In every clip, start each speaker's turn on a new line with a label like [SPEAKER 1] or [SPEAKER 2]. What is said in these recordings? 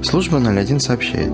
[SPEAKER 1] Служба 01 сообщает.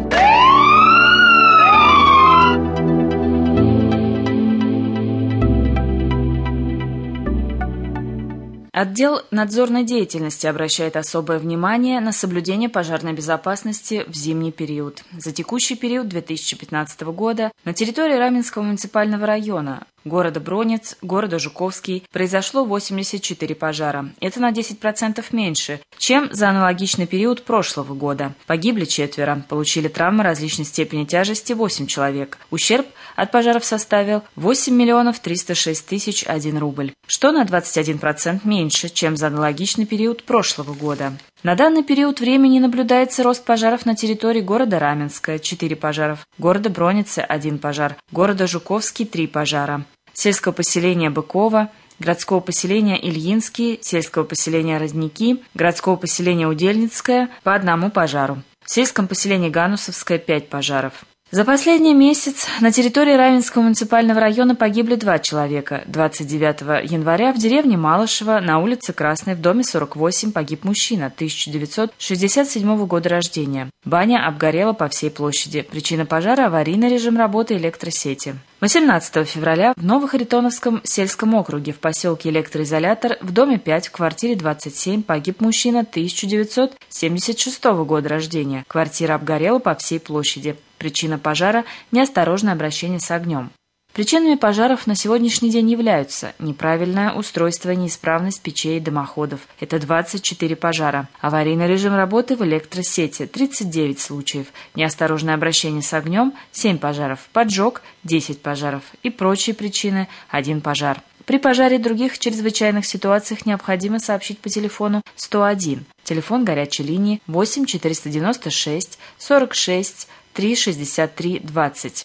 [SPEAKER 2] Отдел надзорной деятельности обращает особое внимание на соблюдение пожарной безопасности в зимний период. За текущий период 2015 года на территории Раменского муниципального района, города Бронец, города Жуковский произошло 84 пожара. Это на 10% меньше, чем за аналогичный период прошлого года. Погибли 4, получили травмы различной степени тяжести 8 человек. Ущерб от пожаров составил 8 306 001 рубль, что на 21% меньше, чем за аналогичный период прошлого года. На данный период времени наблюдается рост пожаров на территории города Раменское – 4 пожаров, города Броницы – 1 пожар, города Жуковский – 3 пожара, сельского поселения Быкова, городского поселения Ильинский, сельского поселения Родники, городского поселения Удельницкое – по 1 пожару, в сельском поселении Ганусовское – 5 пожаров. За последний месяц на территории Раменского муниципального района погибли 2 человека. 29 января в деревне Малышево на улице Красной в доме 48 погиб мужчина 1967 года рождения. Баня обгорела по всей площади. Причина пожара – аварийный режим работы электросети. 18 февраля в Новохаритоновском сельском округе в поселке Электроизолятор в доме 5 в квартире 27 погиб мужчина 1976 года рождения. Квартира обгорела по всей площади. Причина пожара – неосторожное обращение с огнем. Причинами пожаров на сегодняшний день являются неправильное устройство и неисправность печей и дымоходов – это 24 пожара, аварийный режим работы в электросети – 39 случаев, неосторожное обращение с огнем – 7 пожаров, поджог – 10 пожаров и прочие причины – 1 пожар. При пожаре и других чрезвычайных ситуациях необходимо сообщить по телефону 101, телефон горячей линии 8 496 46 3 63 20.